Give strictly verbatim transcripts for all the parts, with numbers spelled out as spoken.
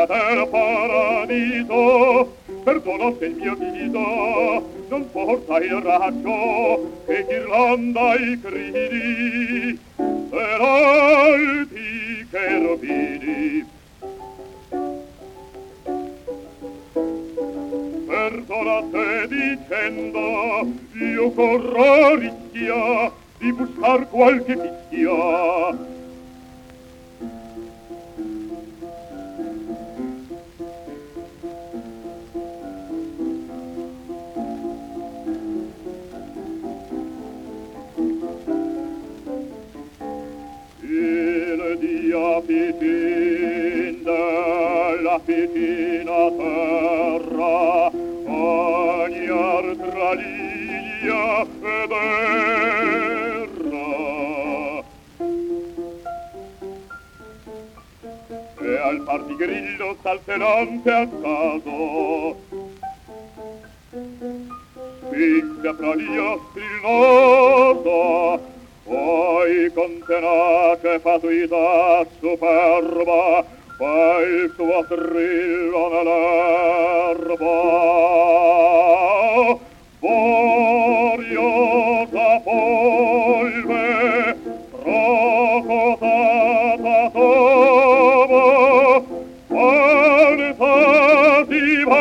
del paradiso, perdono se il mio viso non porta il raggio che ghirlanda i cridi per alti cherubini. Perdona te dicendo, io corro rischia di buscar qualche fischia. Il diapitin della pitina terra ogni altra linea ed erra, e al par di grillo salterante a caso spinge fra gli ostri il nodo, poi con tenace fatuità superba fa il suo trillo nell'erba. Boriosa polve procotata tobo fantativa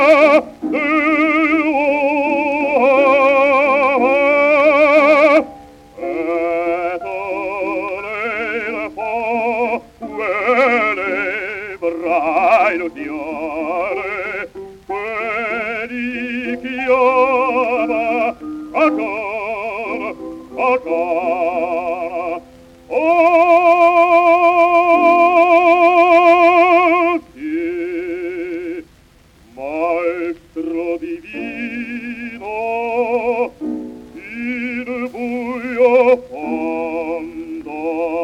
illusione, quelli chiama ancora, ancora. Oh, sì, maestro divino, in buio fondo,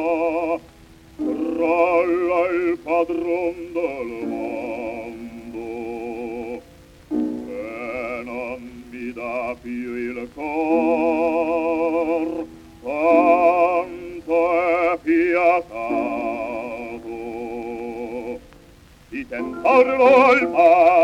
crolla il padron del mondo e non mi dà più il cor, tanto è fiatato di tentarlo al mare.